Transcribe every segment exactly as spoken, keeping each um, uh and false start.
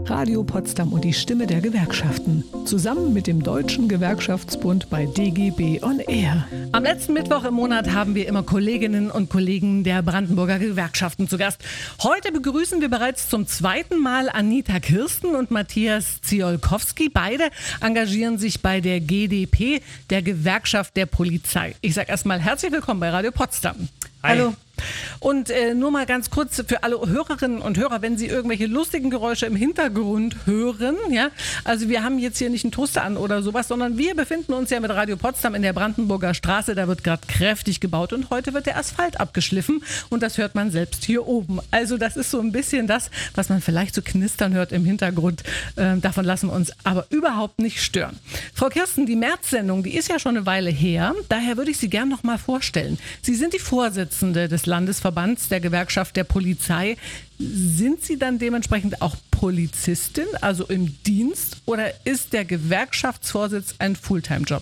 Radio Potsdam und die Stimme der Gewerkschaften. Zusammen mit dem Deutschen Gewerkschaftsbund bei D G B on Air. Am letzten Mittwoch im Monat haben wir immer Kolleginnen und Kollegen der Brandenburger Gewerkschaften zu Gast. Heute begrüßen wir bereits zum zweiten Mal Anita Kirsten und Matthias Ziolkowski. Beide engagieren sich bei der G D P, der Gewerkschaft der Polizei. Ich sage erstmal herzlich willkommen bei Radio Potsdam. Hi. Hallo. Und äh, nur mal ganz kurz für alle Hörerinnen und Hörer, wenn Sie irgendwelche lustigen Geräusche im Hintergrund hören, ja, also wir haben jetzt hier nicht einen Toaster an oder sowas, sondern wir befinden uns ja mit Radio Potsdam in der Brandenburger Straße, da wird gerade kräftig gebaut und heute wird der Asphalt abgeschliffen und das hört man selbst hier oben. Also das ist so ein bisschen das, was man vielleicht so knistern hört im Hintergrund, äh, davon lassen wir uns aber überhaupt nicht stören. Frau Kirsten, die März-Sendung, die ist ja schon eine Weile her, daher würde ich Sie gerne noch mal vorstellen. Sie sind die Vorsitzende des Landesverbands der Gewerkschaft der Polizei. Sind Sie dann dementsprechend auch Polizistin, also im Dienst, oder ist der Gewerkschaftsvorsitz ein Fulltime-Job?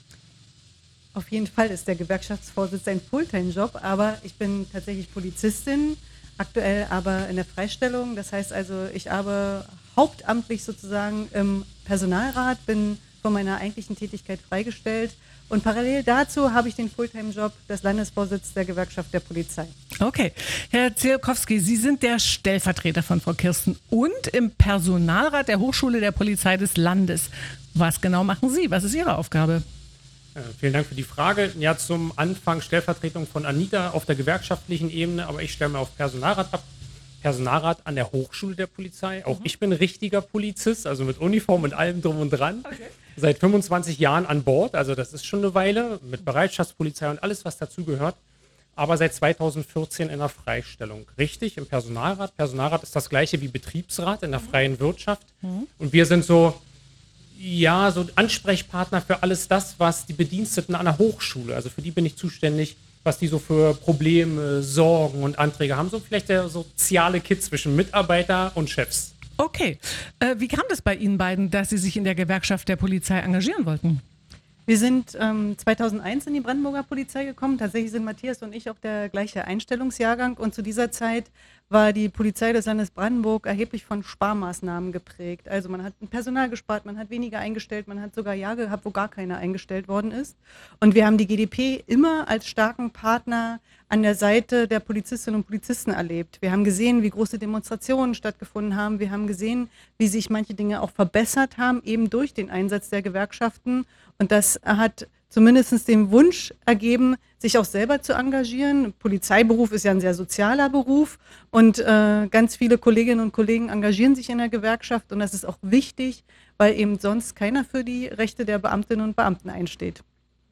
Auf jeden Fall ist der Gewerkschaftsvorsitz ein Fulltime-Job, aber ich bin tatsächlich Polizistin, aktuell aber in der Freistellung. Das heißt also, ich arbeite hauptamtlich sozusagen im Personalrat, bin von meiner eigentlichen Tätigkeit freigestellt. Und parallel dazu habe ich den Fulltime-Job des Landesvorsitzes der Gewerkschaft der Polizei. Okay. Herr Ziolkowski, Sie sind der Stellvertreter von Frau Kirsten und im Personalrat der Hochschule der Polizei des Landes. Was genau machen Sie? Was ist Ihre Aufgabe? Äh, vielen Dank für die Frage. Ja, zum Anfang Stellvertretung von Anita auf der gewerkschaftlichen Ebene, aber ich stelle mir auf Personalrat ab. Personalrat an der Hochschule der Polizei. Auch mhm. ich bin richtiger Polizist, also mit Uniform und allem drum und dran. Okay. Seit fünfundzwanzig Jahren an Bord, also das ist schon eine Weile, mit Bereitschaftspolizei und alles, was dazugehört. Aber seit zweitausendvierzehn in der Freistellung. Richtig, im Personalrat. Personalrat ist das gleiche wie Betriebsrat in der mhm. freien Wirtschaft. Mhm. Und wir sind so, ja, so Ansprechpartner für alles das, was die Bediensteten an der Hochschule, also für die bin ich zuständig, was die so für Probleme, Sorgen und Anträge haben. So vielleicht der soziale Kit zwischen Mitarbeiter und Chefs. Okay. Äh, wie kam das bei Ihnen beiden, dass Sie sich in der Gewerkschaft der Polizei engagieren wollten? Wir sind ähm, zweitausendeins in die Brandenburger Polizei gekommen. Tatsächlich sind Matthias und ich auch der gleiche Einstellungsjahrgang. Und zu dieser Zeit war die Polizei des Landes Brandenburg erheblich von Sparmaßnahmen geprägt. Also man hat Personal gespart, man hat weniger eingestellt, man hat sogar Jahre gehabt, wo gar keiner eingestellt worden ist. Und wir haben die G D P immer als starken Partner an der Seite der Polizistinnen und Polizisten erlebt. Wir haben gesehen, wie große Demonstrationen stattgefunden haben. Wir haben gesehen, wie sich manche Dinge auch verbessert haben, eben durch den Einsatz der Gewerkschaften. Und das hat zumindest den Wunsch ergeben, sich auch selber zu engagieren. Polizeiberuf ist ja ein sehr sozialer Beruf und äh, ganz viele Kolleginnen und Kollegen engagieren sich in der Gewerkschaft und das ist auch wichtig, weil eben sonst keiner für die Rechte der Beamtinnen und Beamten einsteht.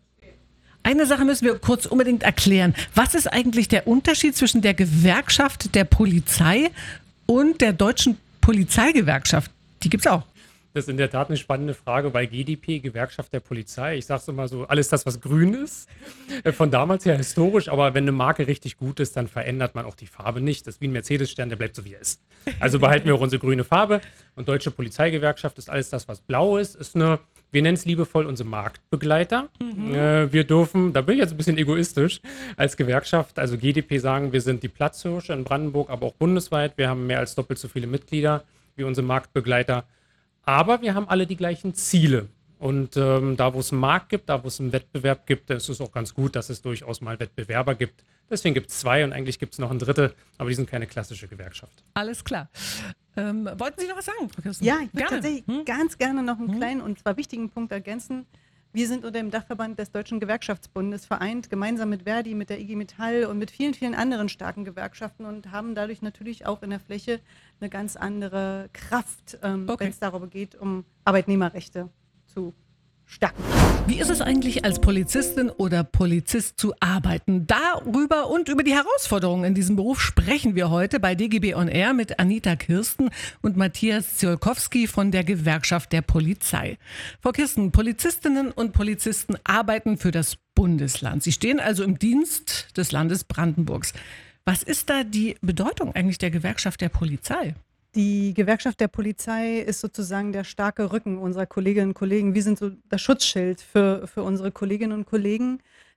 Eine Sache müssen wir kurz unbedingt erklären. Was ist eigentlich der Unterschied zwischen der Gewerkschaft der Polizei und der Deutschen Polizeigewerkschaft? Die gibt es auch. Das ist in der Tat eine spannende Frage, weil G D P, Gewerkschaft der Polizei, ich sage es immer so, alles das, was grün ist, von damals her historisch, aber wenn eine Marke richtig gut ist, dann verändert man auch die Farbe nicht. Das ist wie ein Mercedes-Stern, der bleibt so, wie er ist. Also behalten wir auch unsere grüne Farbe und Deutsche Polizeigewerkschaft ist alles das, was blau ist, ist eine, wir nennen es liebevoll unsere Marktbegleiter. Mhm. Äh, wir dürfen, da bin ich jetzt ein bisschen egoistisch, als Gewerkschaft, also G D P sagen, wir sind die Platzhirsche in Brandenburg, aber auch bundesweit. Wir haben mehr als doppelt so viele Mitglieder wie unsere Marktbegleiter. Aber wir haben alle die gleichen Ziele. Und ähm, da, wo es einen Markt gibt, da, wo es einen Wettbewerb gibt, ist es auch ganz gut, dass es durchaus mal Wettbewerber gibt. Deswegen gibt es zwei und eigentlich gibt es noch ein dritte, aber die sind keine klassische Gewerkschaft. Alles klar. Ähm, wollten Sie noch was sagen, Frau Kirsten? Ja, ich würde gerne. tatsächlich hm? ganz gerne noch einen hm? kleinen und zwar wichtigen Punkt ergänzen. Wir sind unter dem Dachverband des Deutschen Gewerkschaftsbundes vereint, gemeinsam mit Verdi, mit der I G Metall und mit vielen, vielen anderen starken Gewerkschaften und haben dadurch natürlich auch in der Fläche eine ganz andere Kraft, ähm, okay. wenn es darüber geht, um Arbeitnehmerrechte zu stärken. Wie ist es eigentlich, als Polizistin oder Polizist zu arbeiten? Darüber und über die Herausforderungen in diesem Beruf sprechen wir heute bei D G B on Air mit Anita Kirsten und Matthias Ziolkowski von der Gewerkschaft der Polizei. Frau Kirsten, Polizistinnen und Polizisten arbeiten für das Bundesland. Sie stehen also im Dienst des Landes Brandenburgs. Was ist da die Bedeutung eigentlich der Gewerkschaft der Polizei? Die Gewerkschaft der Polizei ist sozusagen der starke Rücken unserer Kolleginnen und Kollegen. Wir sind so das Schutzschild für, für unsere Kolleginnen und Kollegen.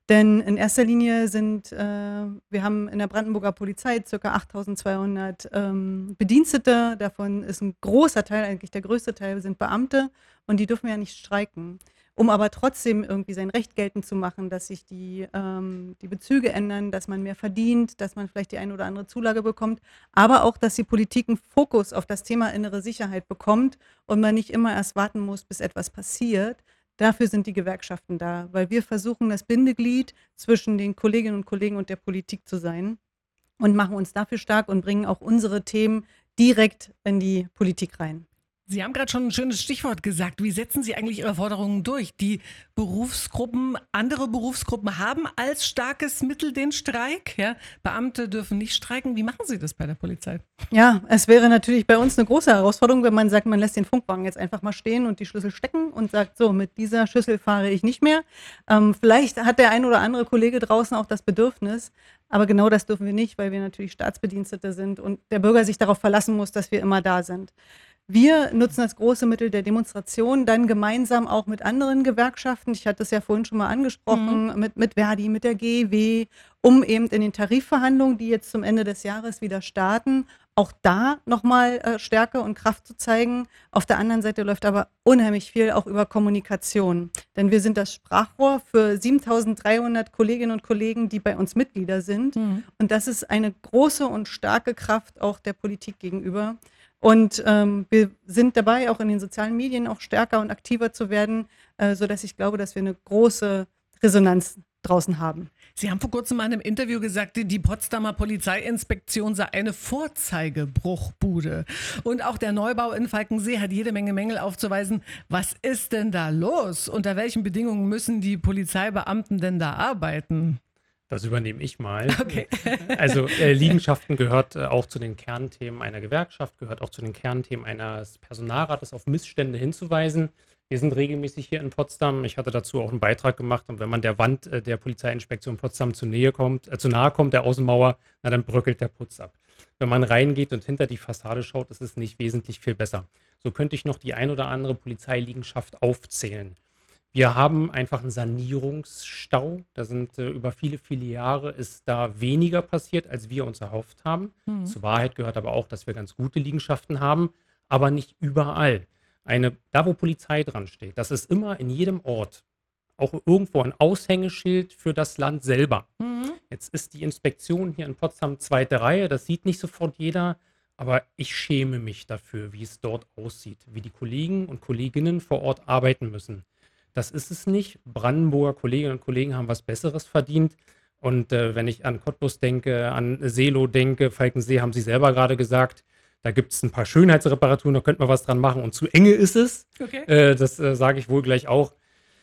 Denn in erster Linie sind, äh, wir haben in der Brandenburger Polizei ca. achttausendzweihundert ähm, Bedienstete, davon ist ein großer Teil, eigentlich der größte Teil, sind Beamte und die dürfen ja nicht streiken. Um aber trotzdem irgendwie sein Recht geltend zu machen, dass sich die, ähm, die Bezüge ändern, dass man mehr verdient, dass man vielleicht die eine oder andere Zulage bekommt, aber auch, dass die Politik einen Fokus auf das Thema innere Sicherheit bekommt und man nicht immer erst warten muss, bis etwas passiert. Dafür sind die Gewerkschaften da, weil wir versuchen, das Bindeglied zwischen den Kolleginnen und Kollegen und der Politik zu sein und machen uns dafür stark und bringen auch unsere Themen direkt in die Politik rein. Sie haben gerade schon ein schönes Stichwort gesagt. Wie setzen Sie eigentlich Ihre Forderungen durch? Die Berufsgruppen, andere Berufsgruppen haben als starkes Mittel den Streik. Ja? Beamte dürfen nicht streiken. Wie machen Sie das bei der Polizei? Ja, es wäre natürlich bei uns eine große Herausforderung, wenn man sagt, man lässt den Funkwagen jetzt einfach mal stehen und die Schlüssel stecken und sagt, so, mit dieser Schüssel fahre ich nicht mehr. Ähm, vielleicht hat der ein oder andere Kollege draußen auch das Bedürfnis, aber genau das dürfen wir nicht, weil wir natürlich Staatsbedienstete sind und der Bürger sich darauf verlassen muss, dass wir immer da sind. Wir nutzen das große Mittel der Demonstration, dann gemeinsam auch mit anderen Gewerkschaften, ich hatte es ja vorhin schon mal angesprochen, mhm. mit, mit Verdi, mit der G E W, um eben in den Tarifverhandlungen, die jetzt zum Ende des Jahres wieder starten, auch da nochmal äh, Stärke und Kraft zu zeigen. Auf der anderen Seite läuft aber unheimlich viel auch über Kommunikation, denn wir sind das Sprachrohr für siebentausenddreihundert Kolleginnen und Kollegen, die bei uns Mitglieder sind mhm. und das ist eine große und starke Kraft auch der Politik gegenüber. Und ähm, wir sind dabei, auch in den sozialen Medien auch stärker und aktiver zu werden, äh, sodass ich glaube, dass wir eine große Resonanz draußen haben. Sie haben vor kurzem mal in einem Interview gesagt, die Potsdamer Polizeiinspektion sei eine Vorzeigebruchbude. Und auch der Neubau in Falkensee hat jede Menge Mängel aufzuweisen. Was ist denn da los? Unter welchen Bedingungen müssen die Polizeibeamten denn da arbeiten? Das übernehme ich mal. Okay. Also äh, Liegenschaften gehört äh, auch zu den Kernthemen einer Gewerkschaft, gehört auch zu den Kernthemen eines Personalrates, auf Missstände hinzuweisen. Wir sind regelmäßig hier in Potsdam. Ich hatte dazu auch einen Beitrag gemacht. Und wenn man der Wand äh, der Polizeiinspektion Potsdam zu, Nähe kommt, äh, zu nahe kommt, der Außenmauer, na, dann bröckelt der Putz ab. Wenn man reingeht und hinter die Fassade schaut, ist es nicht wesentlich viel besser. So könnte ich noch die ein oder andere Polizeiliegenschaft aufzählen. Wir haben einfach einen Sanierungsstau. Da sind äh, über viele, viele Jahre ist da weniger passiert, als wir uns erhofft haben. Mhm. Zur Wahrheit gehört aber auch, dass wir ganz gute Liegenschaften haben, aber nicht überall. Eine, da, wo Polizei dran steht, das ist immer in jedem Ort auch irgendwo ein Aushängeschild für das Land selber. Mhm. Jetzt ist die Inspektion hier in Potsdam zweite Reihe, das sieht nicht sofort jeder, aber ich schäme mich dafür, wie es dort aussieht, wie die Kollegen und Kolleginnen vor Ort arbeiten müssen. Das ist es nicht. Brandenburger Kolleginnen und Kollegen haben was Besseres verdient. Und äh, wenn ich an Cottbus denke, an Seelow denke, Falkensee haben Sie selber gerade gesagt, da gibt es ein paar Schönheitsreparaturen, da könnte man was dran machen. Und zu enge ist es. Okay. Äh, das äh, sage ich wohl gleich auch.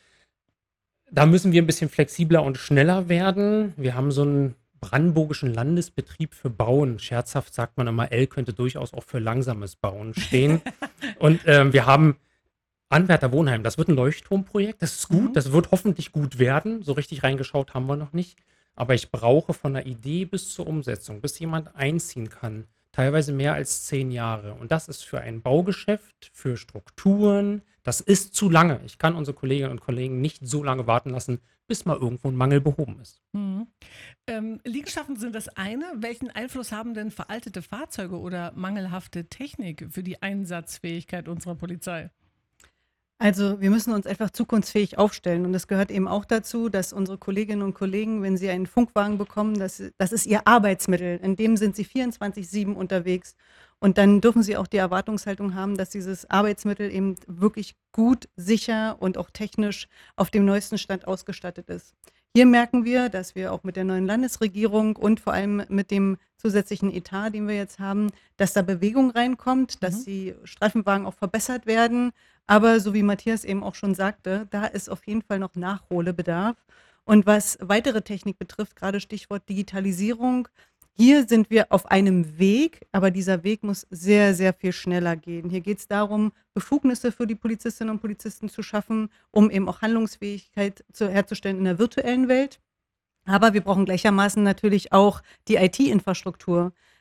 Da müssen wir ein bisschen flexibler und schneller werden. Wir haben so einen brandenburgischen Landesbetrieb für Bauen. Scherzhaft sagt man immer, L könnte durchaus auch für langsames Bauen stehen. Und äh, wir haben Anwärter Wohnheim, das wird ein Leuchtturmprojekt, das ist gut, mhm. das wird hoffentlich gut werden. So richtig reingeschaut haben wir noch nicht. Aber ich brauche von der Idee bis zur Umsetzung, bis jemand einziehen kann, teilweise mehr als zehn Jahre. Und das ist für ein Baugeschäft, für Strukturen, das ist zu lange. Ich kann unsere Kolleginnen und Kollegen nicht so lange warten lassen, bis mal irgendwo ein Mangel behoben ist. Mhm. Ähm, Liegenschaften sind das eine. Welchen Einfluss haben denn veraltete Fahrzeuge oder mangelhafte Technik für die Einsatzfähigkeit unserer Polizei? Also wir müssen uns einfach zukunftsfähig aufstellen und es gehört eben auch dazu, dass unsere Kolleginnen und Kollegen, wenn sie einen Funkwagen bekommen, das, das ist ihr Arbeitsmittel, in dem sind sie vierundzwanzig sieben unterwegs und dann dürfen sie auch die Erwartungshaltung haben, dass dieses Arbeitsmittel eben wirklich gut, sicher und auch technisch auf dem neuesten Stand ausgestattet ist. Hier merken wir, dass wir auch mit der neuen Landesregierung und vor allem mit dem zusätzlichen Etat, den wir jetzt haben, dass da Bewegung reinkommt, dass mhm. die Streifenwagen auch verbessert werden. Aber so wie Matthias eben auch schon sagte, da ist auf jeden Fall noch Nachholbedarf. Und was weitere Technik betrifft, gerade Stichwort Digitalisierung, hier sind wir auf einem Weg, aber dieser Weg muss sehr, sehr viel schneller gehen. Hier geht es darum, Befugnisse für die Polizistinnen und Polizisten zu schaffen, um eben auch Handlungsfähigkeit zu, herzustellen in der virtuellen Welt. Aber wir brauchen gleichermaßen natürlich auch die I T-Infrastruktur.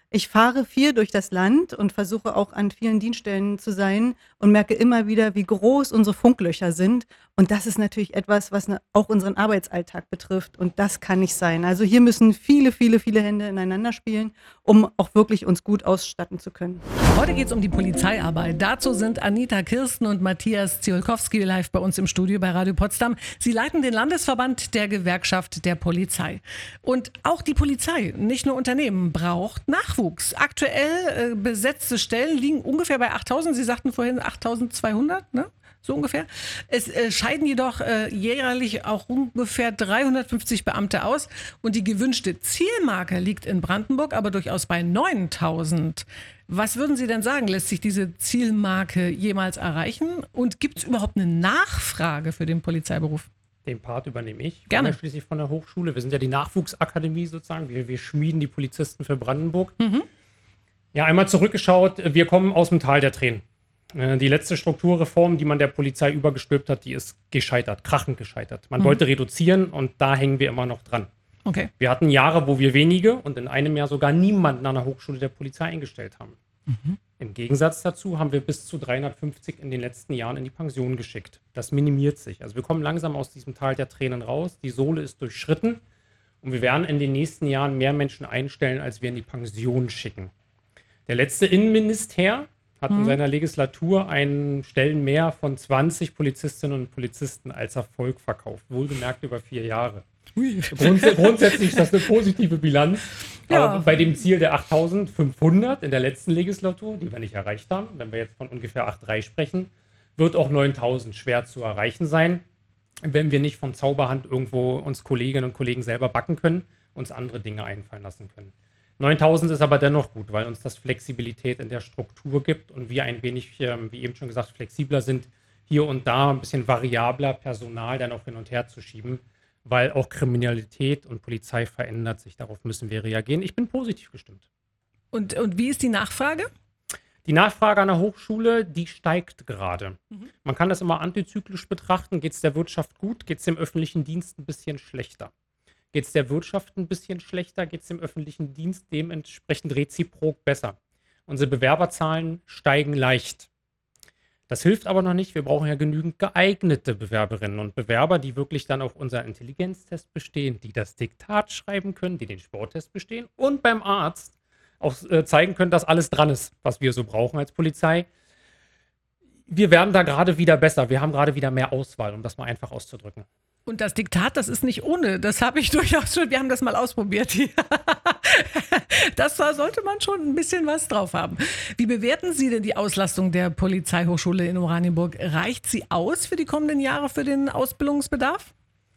Ich fahre viel durch das Land und versuche auch an vielen Dienststellen zu sein und merke immer wieder, wie groß unsere Funklöcher sind. Und das ist natürlich etwas, was ne, auch unseren Arbeitsalltag betrifft. Und das kann nicht sein. Also hier müssen viele, viele, viele Hände ineinander spielen, um auch wirklich uns gut ausstatten zu können. Heute geht es um die Polizeiarbeit. Dazu sind Anita Kirsten und Matthias Ziolkowski live bei uns im Studio bei Radio Potsdam. Sie leiten den Landesverband der Gewerkschaft der Polizei. Und auch die Polizei, nicht nur Unternehmen, braucht Nachwuchs. Aktuell äh, besetzte Stellen liegen ungefähr bei achttausend. Sie sagten vorhin achttausendzweihundert, ne? So ungefähr. Es äh, scheiden jedoch äh, jährlich auch ungefähr dreihundertfünfzig Beamte aus. Und die gewünschte Zielmarke liegt in Brandenburg aber durchaus bei neuntausend. Was würden Sie denn sagen? Lässt sich diese Zielmarke jemals erreichen? Und gibt es überhaupt eine Nachfrage für den Polizeiberuf? Den Part übernehme ich. Ich Gerne. komme ja schließlich von der Hochschule. Wir sind ja die Nachwuchsakademie sozusagen. Wir, wir schmieden die Polizisten für Brandenburg. Mhm. Ja, einmal zurückgeschaut. Wir kommen aus dem Tal der Tränen. Die letzte Strukturreform, die man der Polizei übergestülpt hat, die ist gescheitert, krachend gescheitert. Man mhm. wollte reduzieren und da hängen wir immer noch dran. Okay. Wir hatten Jahre, wo wir wenige und in einem Jahr sogar niemanden an der Hochschule der Polizei eingestellt haben. Mhm. Im Gegensatz dazu haben wir bis zu dreihundertfünfzig in den letzten Jahren in die Pension geschickt. Das minimiert sich. Also wir kommen langsam aus diesem Tal der Tränen raus. Die Sohle ist durchschritten und wir werden in den nächsten Jahren mehr Menschen einstellen, als wir in die Pension schicken. Der letzte Innenminister hat in seiner Legislatur einen Stellenmehr von zwanzig Polizistinnen und Polizisten als Erfolg verkauft. Wohlgemerkt über vier Jahre. Grunds grundsätzlich ist das eine positive Bilanz. Ja. Aber bei dem Ziel der achttausendfünfhundert in der letzten Legislatur, die wir nicht erreicht haben, wenn wir jetzt von ungefähr acht Komma drei sprechen, wird auch neuntausend schwer zu erreichen sein, wenn wir nicht von Zauberhand irgendwo uns Kolleginnen und Kollegen selber backen können, uns andere Dinge einfallen lassen können. neuntausend ist aber dennoch gut, weil uns das Flexibilität in der Struktur gibt und wir ein wenig, wie eben schon gesagt, flexibler sind, hier und da ein bisschen variabler Personal dann auch hin und her zu schieben, weil auch Kriminalität und Polizei verändert sich. Darauf müssen wir reagieren. Ich bin positiv gestimmt. Und, und wie ist die Nachfrage? Die Nachfrage an der Hochschule, die steigt gerade. Mhm. Man kann das immer antizyklisch betrachten. Geht es der Wirtschaft gut? Geht es dem öffentlichen Dienst ein bisschen schlechter? Geht es der Wirtschaft ein bisschen schlechter, geht es dem öffentlichen Dienst dementsprechend reziprok besser. Unsere Bewerberzahlen steigen leicht. Das hilft aber noch nicht. Wir brauchen ja genügend geeignete Bewerberinnen und Bewerber, die wirklich dann auch unseren Intelligenztest bestehen, die das Diktat schreiben können, die den Sporttest bestehen und beim Arzt auch äh, zeigen können, dass alles dran ist, was wir so brauchen als Polizei. Wir werden da gerade wieder besser. Wir haben gerade wieder mehr Auswahl, um das mal einfach auszudrücken. Und das Diktat, das ist nicht ohne. Das habe ich durchaus schon, wir haben das mal ausprobiert. Das da sollte man schon ein bisschen was drauf haben. Wie bewerten Sie denn die Auslastung der Polizeihochschule in Oranienburg? Reicht sie aus für die kommenden Jahre für den Ausbildungsbedarf?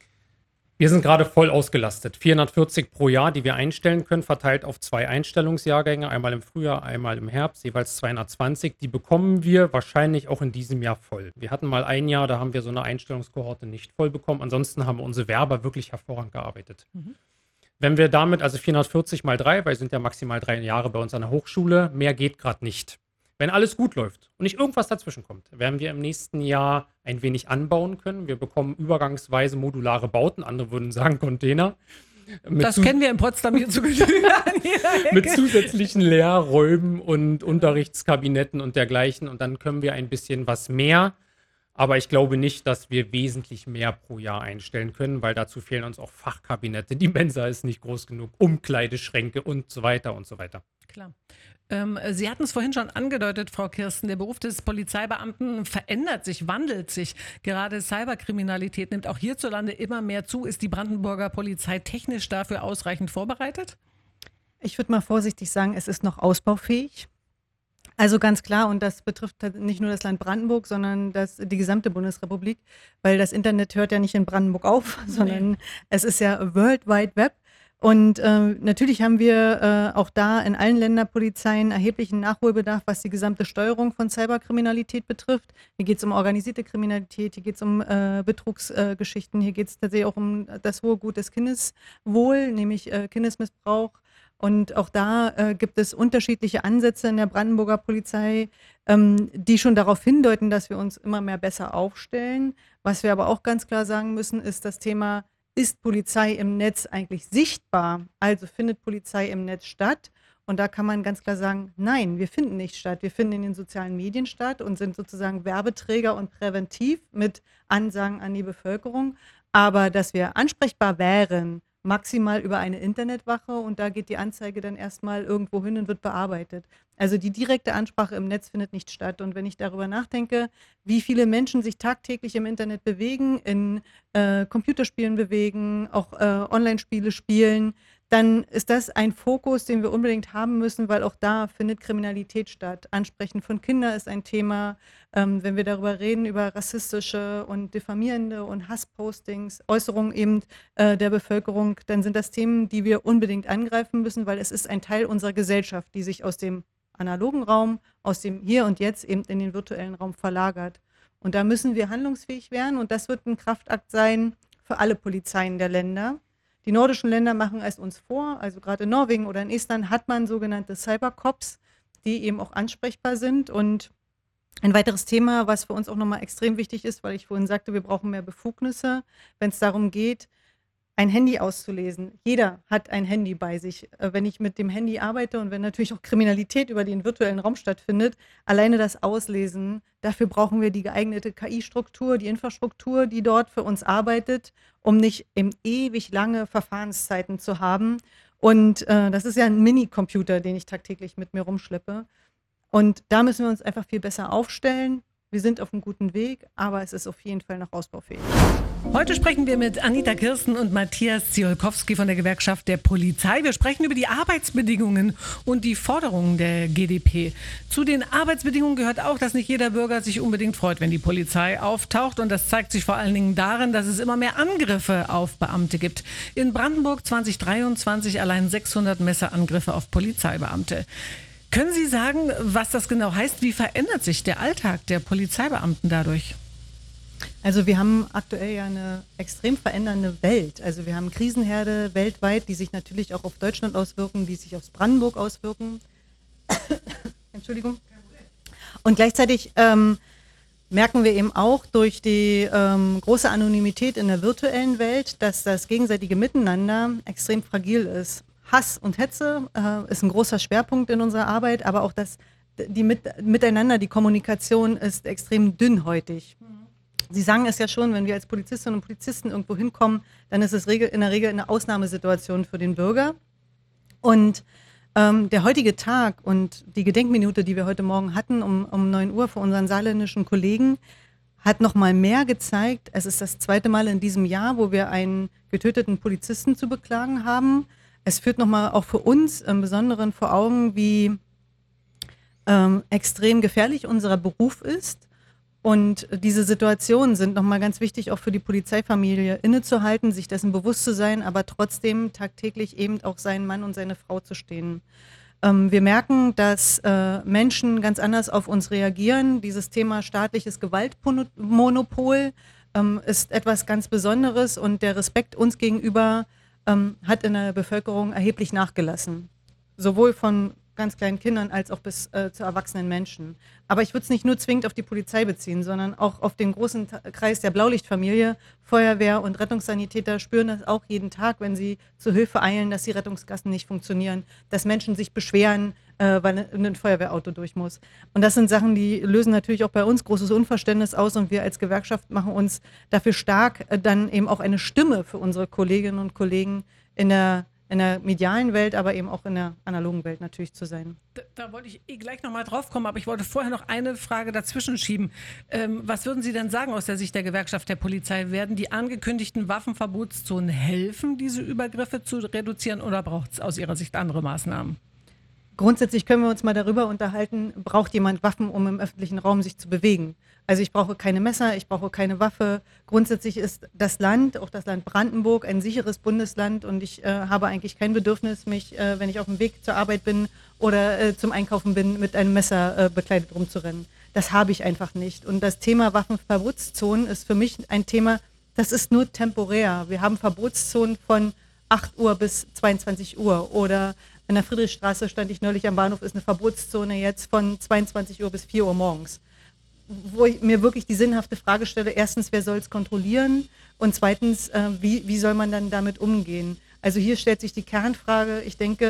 Wir sind gerade voll ausgelastet. vierhundertvierzig pro Jahr, die wir einstellen können, verteilt auf zwei Einstellungsjahrgänge, einmal im Frühjahr, einmal im Herbst, jeweils zweihundertzwanzig. Die bekommen wir wahrscheinlich auch in diesem Jahr voll. Wir hatten mal ein Jahr, da haben wir so eine Einstellungskohorte nicht voll bekommen. Ansonsten haben unsere Werber wirklich hervorragend gearbeitet. Mhm. Wenn wir damit, also vierhundertvierzig mal drei, weil es sind ja maximal drei Jahre bei uns an der Hochschule, mehr geht gerade nicht. Wenn alles gut läuft und nicht irgendwas dazwischen kommt, werden wir im nächsten Jahr ein wenig anbauen können. Wir bekommen übergangsweise modulare Bauten, andere würden sagen Container. Das kennen wir in Potsdam hier zu Genüge. Mit zusätzlichen Lehrräumen und Unterrichtskabinetten und dergleichen. Und dann können wir ein bisschen was mehr. Aber ich glaube nicht, dass wir wesentlich mehr pro Jahr einstellen können, weil dazu fehlen uns auch Fachkabinette. Die Mensa ist nicht groß genug, Umkleideschränke und so weiter und so weiter. Klar. Ähm, Sie hatten es vorhin schon angedeutet, Frau Kirsten, der Beruf des Polizeibeamten verändert sich, wandelt sich. Gerade Cyberkriminalität nimmt auch hierzulande immer mehr zu. Ist die Brandenburger Polizei technisch dafür ausreichend vorbereitet? Ich würde mal vorsichtig sagen, es ist noch ausbaufähig. Also ganz klar, und das betrifft nicht nur das Land Brandenburg, sondern das, die gesamte Bundesrepublik, weil das Internet hört ja nicht in Brandenburg auf, sondern nee. Es ist ja World Wide Web. Und äh, natürlich haben wir äh, auch da in allen Länderpolizeien erheblichen Nachholbedarf, was die gesamte Steuerung von Cyberkriminalität betrifft. Hier geht es um organisierte Kriminalität, hier geht es um äh, Betrugsgeschichten, äh, hier geht es tatsächlich auch um das hohe Gut des Kindeswohl, nämlich äh, Kindesmissbrauch. Und auch da äh, gibt es unterschiedliche Ansätze in der Brandenburger Polizei, ähm, die schon darauf hindeuten, dass wir uns immer mehr besser aufstellen. Was wir aber auch ganz klar sagen müssen, ist das Thema, ist Polizei im Netz eigentlich sichtbar? Also findet Polizei im Netz statt? Und Und da kann man ganz klar sagen, nein, wir finden nicht statt. Wir finden in den sozialen Medien statt und sind sozusagen Werbeträger und präventiv mit Ansagen an die Bevölkerung. Aber dass wir ansprechbar wären, maximal über eine Internetwache, und da geht die Anzeige dann erstmal irgendwo hin und wird bearbeitet. Also die direkte Ansprache im Netz findet nicht statt. Und wenn ich darüber nachdenke, wie viele Menschen sich tagtäglich im Internet bewegen, in äh, Computerspielen bewegen, auch äh, Online-Spiele spielen, dann ist das ein Fokus, den wir unbedingt haben müssen, weil auch da findet Kriminalität statt. Ansprechen von Kindern ist ein Thema. Ähm, wenn wir darüber reden, über rassistische und diffamierende und Hasspostings, Äußerungen eben äh, der Bevölkerung, dann sind das Themen, die wir unbedingt angreifen müssen, weil es ist ein Teil unserer Gesellschaft, die sich aus dem analogen Raum, aus dem Hier und Jetzt eben in den virtuellen Raum verlagert. Und da müssen wir handlungsfähig werden, und das wird ein Kraftakt sein für alle Polizeien der Länder. Die nordischen Länder machen es uns vor, also gerade in Norwegen oder in Estland hat man sogenannte Cybercops, die eben auch ansprechbar sind. Und ein weiteres Thema, was für uns auch nochmal extrem wichtig ist, weil ich vorhin sagte, wir brauchen mehr Befugnisse, wenn es darum geht, ein Handy auszulesen. Jeder hat ein Handy bei sich. Wenn ich mit dem Handy arbeite und wenn natürlich auch Kriminalität über den virtuellen Raum stattfindet, alleine das Auslesen, dafür brauchen wir die geeignete K I-Struktur, die Infrastruktur, die dort für uns arbeitet, um nicht eben ewig lange Verfahrenszeiten zu haben. Und äh, das ist ja ein Mini-Computer, den ich tagtäglich mit mir rumschleppe. Und da müssen wir uns einfach viel besser aufstellen. Wir sind auf einem guten Weg, aber es ist auf jeden Fall noch ausbaufähig. Heute sprechen wir mit Anita Kirsten und Matthias Ziolkowski von der Gewerkschaft der Polizei. Wir sprechen über die Arbeitsbedingungen und die Forderungen der G d P. Zu den Arbeitsbedingungen gehört auch, dass nicht jeder Bürger sich unbedingt freut, wenn die Polizei auftaucht. Und das zeigt sich vor allen Dingen darin, dass es immer mehr Angriffe auf Beamte gibt. In Brandenburg zwanzig dreiundzwanzig allein sechshundert Messerangriffe auf Polizeibeamte. Können Sie sagen, was das genau heißt? Wie verändert sich der Alltag der Polizeibeamten dadurch? Also wir haben aktuell ja eine extrem verändernde Welt. Also wir haben Krisenherde weltweit, die sich natürlich auch auf Deutschland auswirken, die sich auf Brandenburg auswirken. Entschuldigung. Und gleichzeitig ähm, merken wir eben auch durch die ähm, große Anonymität in der virtuellen Welt, dass das gegenseitige Miteinander extrem fragil ist. Hass und Hetze äh, ist ein großer Schwerpunkt in unserer Arbeit, aber auch das, die mit, miteinander, die Kommunikation ist extrem dünnhäutig. Mhm. Sie sagen es ja schon, wenn wir als Polizistinnen und Polizisten irgendwo hinkommen, dann ist es in der Regel eine Ausnahmesituation für den Bürger. Und ähm, der heutige Tag und die Gedenkminute, die wir heute Morgen hatten, um, um neun Uhr für unseren saarländischen Kollegen, hat noch mal mehr gezeigt. Es ist das zweite Mal in diesem Jahr, wo wir einen getöteten Polizisten zu beklagen haben. Es führt nochmal auch für uns im Besonderen vor Augen, wie ähm, extrem gefährlich unser Beruf ist. Und diese Situationen sind nochmal ganz wichtig, auch für die Polizeifamilie innezuhalten, sich dessen bewusst zu sein, aber trotzdem tagtäglich eben auch seinen Mann und seine Frau zu stehen. Ähm, wir merken, dass äh, Menschen ganz anders auf uns reagieren. Dieses Thema staatliches Gewaltmonopol ähm, ist etwas ganz Besonderes, und der Respekt uns gegenüber Ähm, hat in der Bevölkerung erheblich nachgelassen. Sowohl von ganz kleinen Kindern als auch bis äh, zu erwachsenen Menschen. Aber ich würde es nicht nur zwingend auf die Polizei beziehen, sondern auch auf den großen Ta- Kreis der Blaulichtfamilie. Feuerwehr und Rettungssanitäter spüren das auch jeden Tag, wenn sie zu Hilfe eilen, dass die Rettungsgassen nicht funktionieren, dass Menschen sich beschweren, äh, weil ein Feuerwehrauto durch muss. Und das sind Sachen, die lösen natürlich auch bei uns großes Unverständnis aus, und wir als Gewerkschaft machen uns dafür stark, äh, dann eben auch eine Stimme für unsere Kolleginnen und Kollegen in der in der medialen Welt, aber eben auch in der analogen Welt natürlich zu sein. Da, da wollte ich eh gleich nochmal drauf kommen, aber ich wollte vorher noch eine Frage dazwischen schieben. Ähm, was würden Sie denn sagen aus der Sicht der Gewerkschaft der Polizei? Werden die angekündigten Waffenverbotszonen helfen, diese Übergriffe zu reduzieren, oder braucht es aus Ihrer Sicht andere Maßnahmen? Grundsätzlich können wir uns mal darüber unterhalten, braucht jemand Waffen, um im öffentlichen Raum sich zu bewegen? Also ich brauche keine Messer, ich brauche keine Waffe. Grundsätzlich ist das Land, auch das Land Brandenburg, ein sicheres Bundesland, und ich äh, habe eigentlich kein Bedürfnis, mich, äh, wenn ich auf dem Weg zur Arbeit bin oder äh, zum Einkaufen bin, mit einem Messer äh, bekleidet rumzurennen. Das habe ich einfach nicht. Und das Thema Waffenverbotszonen ist für mich ein Thema, das ist nur temporär. Wir haben Verbotszonen von acht Uhr bis zweiundzwanzig Uhr, oder in der Friedrichstraße stand ich neulich am Bahnhof, ist eine Verbotszone jetzt von zweiundzwanzig Uhr bis vier Uhr morgens. Wo ich mir wirklich die sinnhafte Frage stelle, erstens, wer soll es kontrollieren, und zweitens, äh, wie, wie soll man dann damit umgehen? Also hier stellt sich die Kernfrage. Ich denke,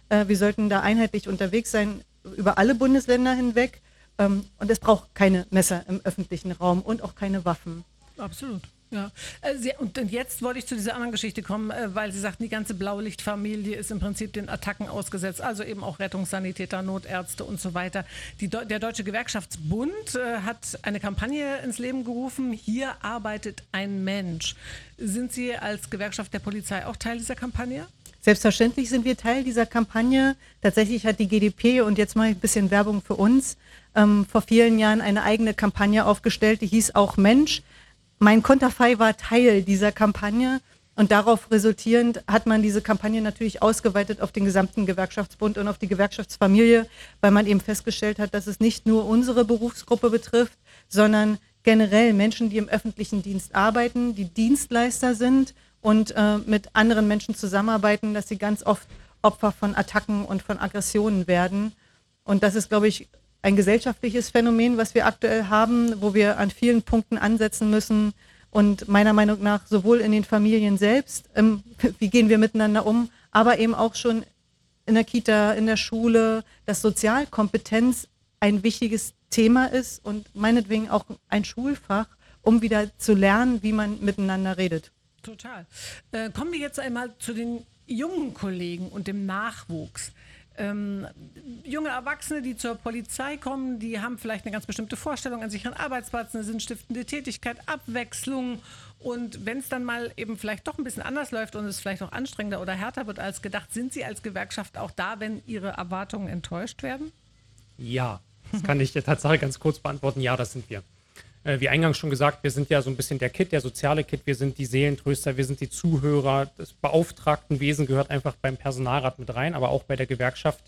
Äh, wir sollten da einheitlich unterwegs sein, über alle Bundesländer hinweg. Ähm, und es braucht keine Messer im öffentlichen Raum und auch keine Waffen. Absolut. Ja, äh, Sie, und jetzt wollte ich zu dieser anderen Geschichte kommen, äh, weil Sie sagten, die ganze Blaulichtfamilie ist im Prinzip den Attacken ausgesetzt, also eben auch Rettungssanitäter, Notärzte und so weiter. Die, der Deutsche Gewerkschaftsbund äh, hat eine Kampagne ins Leben gerufen, hier arbeitet ein Mensch. Sind Sie als Gewerkschaft der Polizei auch Teil dieser Kampagne? Selbstverständlich sind wir Teil dieser Kampagne. Tatsächlich hat die G D P, und jetzt mache ich ein bisschen Werbung für uns, ähm, vor vielen Jahren eine eigene Kampagne aufgestellt, die hieß auch Mensch. Mein Konterfei war Teil dieser Kampagne und darauf resultierend hat man diese Kampagne natürlich ausgeweitet auf den gesamten Gewerkschaftsbund und auf die Gewerkschaftsfamilie, weil man eben festgestellt hat, dass es nicht nur unsere Berufsgruppe betrifft, sondern generell Menschen, die im öffentlichen Dienst arbeiten, die Dienstleister sind und äh, mit anderen Menschen zusammenarbeiten, dass sie ganz oft Opfer von Attacken und von Aggressionen werden. Und das ist, glaube ich, ein gesellschaftliches Phänomen, was wir aktuell haben, wo wir an vielen Punkten ansetzen müssen und meiner Meinung nach sowohl in den Familien selbst, ähm, wie gehen wir miteinander um, aber eben auch schon in der Kita, in der Schule, dass Sozialkompetenz ein wichtiges Thema ist und meinetwegen auch ein Schulfach, um wieder zu lernen, wie man miteinander redet. Total. Äh, kommen wir jetzt einmal zu den jungen Kollegen und dem Nachwuchs. Ähm, junge Erwachsene, die zur Polizei kommen, die haben vielleicht eine ganz bestimmte Vorstellung an sicheren Arbeitsplatz, eine sinnstiftende Tätigkeit, Abwechslung. Und wenn es dann mal eben vielleicht doch ein bisschen anders läuft und es vielleicht auch anstrengender oder härter wird als gedacht, sind Sie als Gewerkschaft auch da, wenn Ihre Erwartungen enttäuscht werden? Ja, das kann ich Tatsache ganz kurz beantworten. Ja, das sind wir. Äh, wie eingangs schon gesagt, wir sind ja so ein bisschen der Kit, der soziale Kit. Wir sind die Seelentröster, wir sind die Zuhörer. Das Beauftragtenwesen gehört einfach beim Personalrat mit rein, aber auch bei der Gewerkschaft.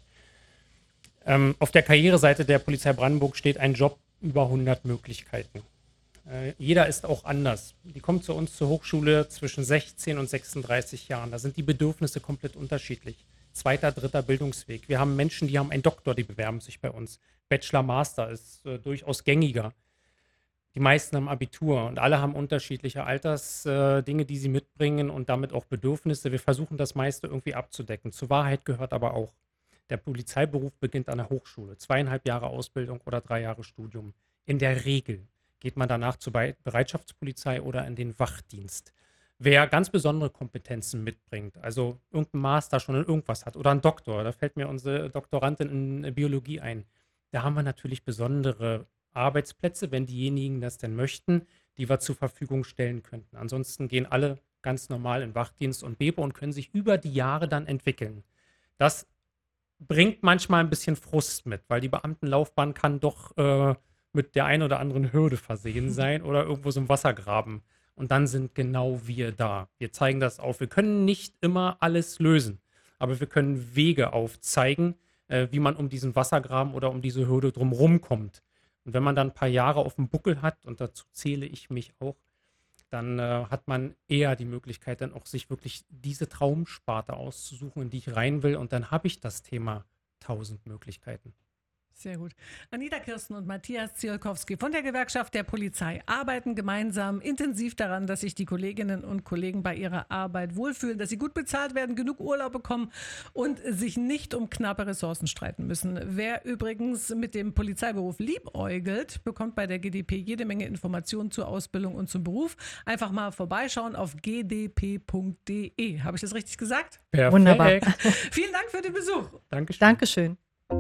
Ähm, auf der Karriereseite der Polizei Brandenburg steht ein Job über hundert Möglichkeiten. Äh, jeder ist auch anders. Die kommen zu uns zur Hochschule zwischen sechzehn und sechsunddreißig Jahren. Da sind die Bedürfnisse komplett unterschiedlich. Zweiter, dritter Bildungsweg. Wir haben Menschen, die haben einen Doktor, die bewerben sich bei uns. Bachelor, Master ist äh, durchaus gängiger. Die meisten haben Abitur und alle haben unterschiedliche Altersdinge, äh, die sie mitbringen und damit auch Bedürfnisse. Wir versuchen das meiste irgendwie abzudecken. Zur Wahrheit gehört aber auch, der Polizeiberuf beginnt an der Hochschule. Zweieinhalb Jahre Ausbildung oder drei Jahre Studium. In der Regel geht man danach zur Be- Bereitschaftspolizei oder in den Wachdienst. Wer ganz besondere Kompetenzen mitbringt, also irgendein Master schon in irgendwas hat oder ein Doktor, da fällt mir unsere Doktorandin in Biologie ein, da haben wir natürlich besondere Arbeitsplätze, wenn diejenigen das denn möchten, die wir zur Verfügung stellen könnten. Ansonsten gehen alle ganz normal in Wachdienst und Bebo und können sich über die Jahre dann entwickeln. Das bringt manchmal ein bisschen Frust mit, weil die Beamtenlaufbahn kann doch äh, mit der einen oder anderen Hürde versehen sein oder irgendwo so im Wassergraben. Und dann sind genau wir da. Wir zeigen das auf. Wir können nicht immer alles lösen, aber wir können Wege aufzeigen, äh, wie man um diesen Wassergraben oder um diese Hürde drumherum kommt. Und wenn man dann ein paar Jahre auf dem Buckel hat, und dazu zähle ich mich auch, dann äh, hat man eher die Möglichkeit, dann auch sich wirklich diese Traumsparte auszusuchen, in die ich rein will. Und dann habe ich das Thema tausend Möglichkeiten. Sehr gut. Anita Kirsten und Matthias Ziolkowski von der Gewerkschaft der Polizei arbeiten gemeinsam intensiv daran, dass sich die Kolleginnen und Kollegen bei ihrer Arbeit wohlfühlen, dass sie gut bezahlt werden, genug Urlaub bekommen und sich nicht um knappe Ressourcen streiten müssen. Wer übrigens mit dem Polizeiberuf liebäugelt, bekommt bei der G D P jede Menge Informationen zur Ausbildung und zum Beruf. Einfach mal vorbeischauen auf g d p punkt d e. Habe ich das richtig gesagt? Perfekt. Wunderbar. Vielen Dank für den Besuch. Dankeschön. Dankeschön.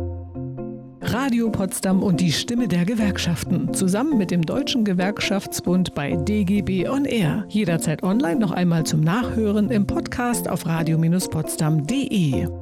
Radio Potsdam und die Stimme der Gewerkschaften. Zusammen mit dem Deutschen Gewerkschaftsbund bei D G B On Air. Jederzeit online noch einmal zum Nachhören im Podcast auf radio Bindestrich potsdam punkt de.